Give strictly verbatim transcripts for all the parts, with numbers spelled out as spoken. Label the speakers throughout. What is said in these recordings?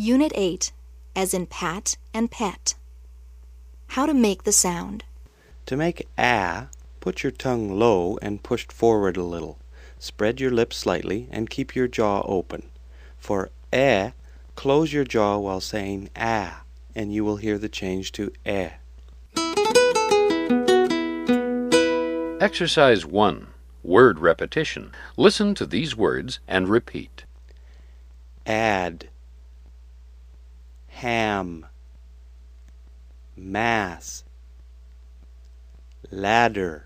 Speaker 1: Unit eight, as in pat and pet. How to make the sound.
Speaker 2: To make ah, put your tongue low and pushed forward a little. Spread your lips slightly and keep your jaw open. For eh, close your jaw while saying ah, and you will hear the change to eh.
Speaker 3: Exercise one. Word repetition. Listen to these words and repeat.
Speaker 2: Add, ham, mass, ladder,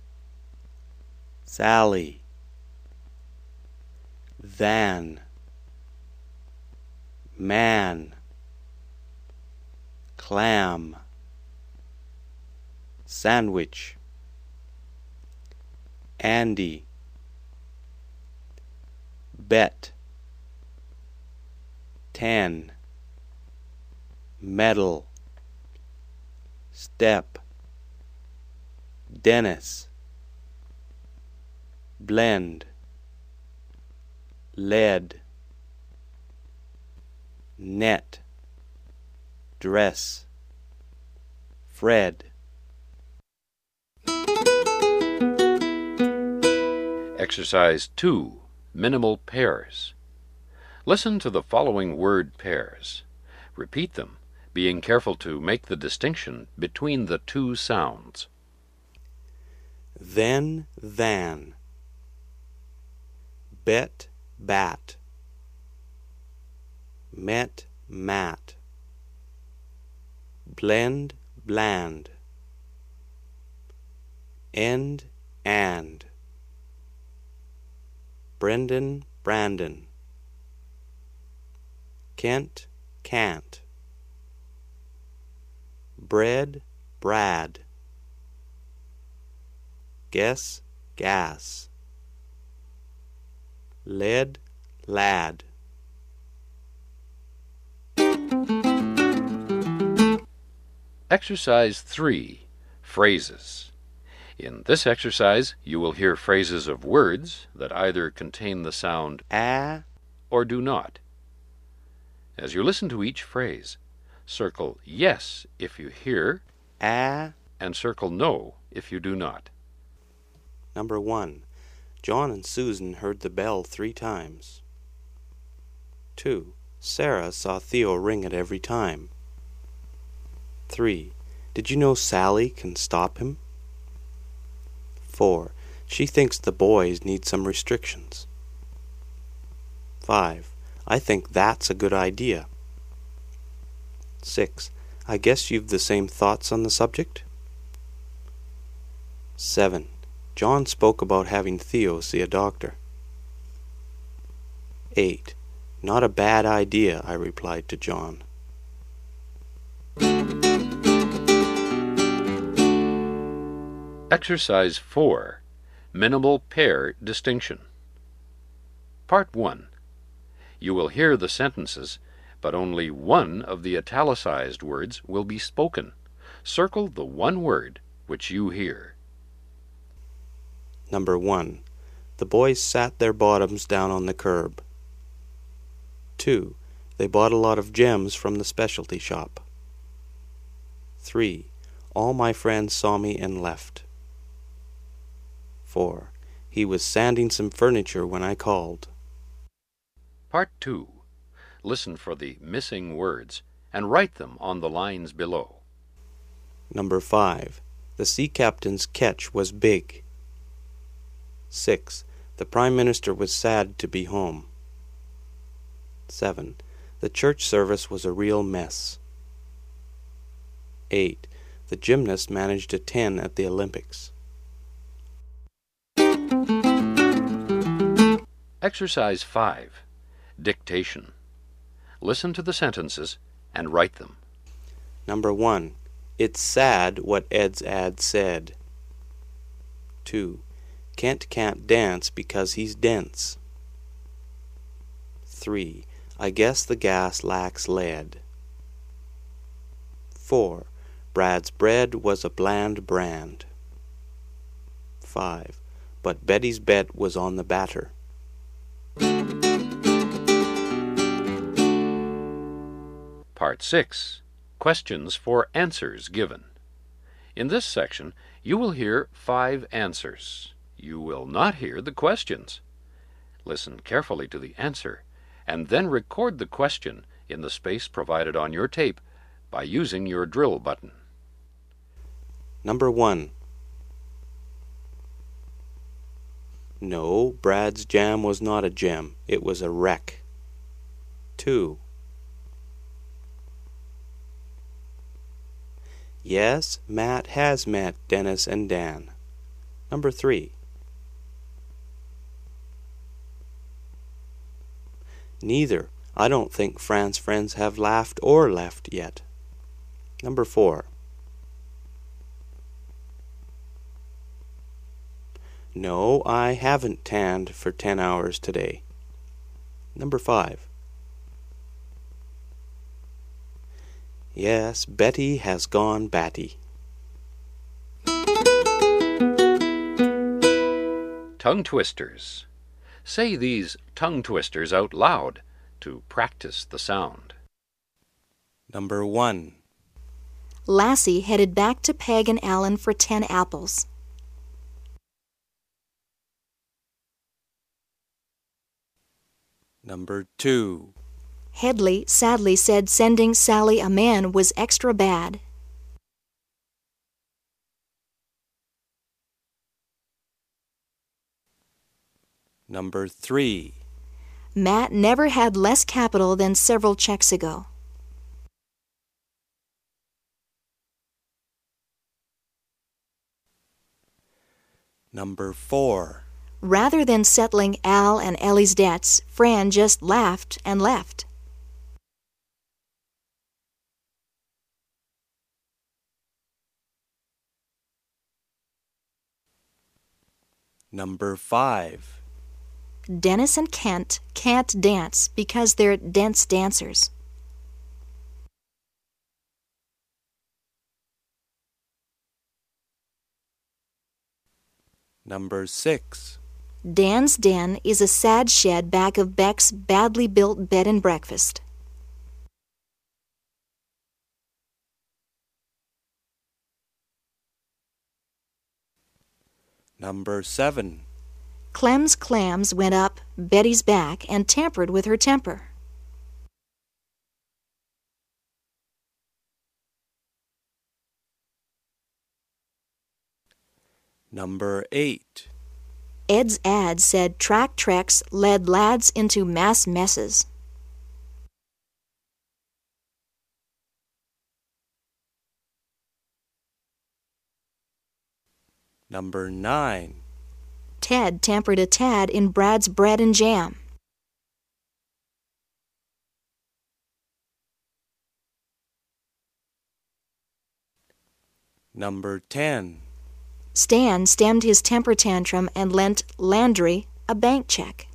Speaker 2: Sally, van, man, clam, sandwich, Andy, bet, ten, metal, step, Dennis, blend, lead, net, dress, Fred.
Speaker 3: Exercise two. Minimal pairs. Listen to the following word pairs. Repeat them, being careful to make the distinction between the two sounds.
Speaker 2: Then, than, bet, bat, met, mat, blend, bland, end, and, Brendan, Brandon, Kent, can't, bread, Brad, guess, gas, lead, lad.
Speaker 3: Exercise three. Phrases. In this exercise, you will hear phrases of words that either contain the sound
Speaker 2: ah
Speaker 3: or do not. As you listen to each phrase, circle yes if you hear
Speaker 2: ah.
Speaker 3: and circle no if you do not.
Speaker 2: Number one. John and Susan heard the bell three times. Two. Sarah saw Theo ring it every time. Three. Did you know Sally can stop him? Four. She thinks the boys need some restrictions. Five. I think that's a good idea. Six. I guess you've the same thoughts on the subject? Seven. John spoke about having Theo see a doctor. Eight. Not a bad idea, I replied to John.
Speaker 3: Exercise four. Minimal pair distinction. Part one. You will hear the sentences, but only one of the italicized words will be spoken. Circle the one word which you hear.
Speaker 2: Number one. The boys sat their bottoms down on the curb. Two. They bought a lot of gems from the specialty shop. Three. All my friends saw me and left. Four. He was sanding some furniture when I called.
Speaker 3: Part two. Listen for the missing words and write them on the lines below.
Speaker 2: Number five. The sea captain's catch was big. Six. The Prime Minister was sad to be home. Seven. The church service was a real mess. Eight. The gymnast managed a ten at the Olympics.
Speaker 3: Exercise five. Dictation. Listen to the sentences and write them.
Speaker 2: Number one. It's sad what Ed's ad said. Two. Kent can't dance because he's dense. Three. I guess the gas lacks lead. Four. Brad's bread was a bland brand. Five. But Betty's bet was on the batter.
Speaker 3: Part six. Questions for answers given. In this section, you will hear five answers. You will not hear the questions. Listen carefully to the answer, and then record the question in the space provided on your tape by using your drill button.
Speaker 2: Number one. No, Brad's jam was not a gem. It was a wreck. Two. Yes, Matt has met Dennis and Dan. Number three. Neither. I don't think Fran's friends have laughed or left yet. Number four. No, I haven't tanned for ten hours today. Number five. Yes, Betty has gone batty.
Speaker 3: Tongue twisters. Say these tongue twisters out loud to practice the sound.
Speaker 2: Number one.
Speaker 1: Lassie headed back to Peg and Alan for ten apples.
Speaker 2: Number two.
Speaker 1: Headley sadly said sending Sally a man was extra bad.
Speaker 2: Number three.
Speaker 1: Matt never had less capital than several checks ago.
Speaker 2: Number four.
Speaker 1: Rather than settling Al and Ellie's debts, Fran just laughed and left.
Speaker 2: Number five.
Speaker 1: Dennis and Kent can't dance because they're dense dancers.
Speaker 2: Number six.
Speaker 1: Dan's den is a sad shed back of Beck's badly built bed and breakfast.
Speaker 2: Number seven.
Speaker 1: Clem's clams went up Betty's back and tampered with her temper.
Speaker 2: Number eight.
Speaker 1: Ed's ad said track treks led lads into mass messes.
Speaker 2: Number nine.
Speaker 1: Ted tampered a tad in Brad's bread and jam.
Speaker 2: Number ten.
Speaker 1: Stan stemmed his temper tantrum and lent Landry a bank check.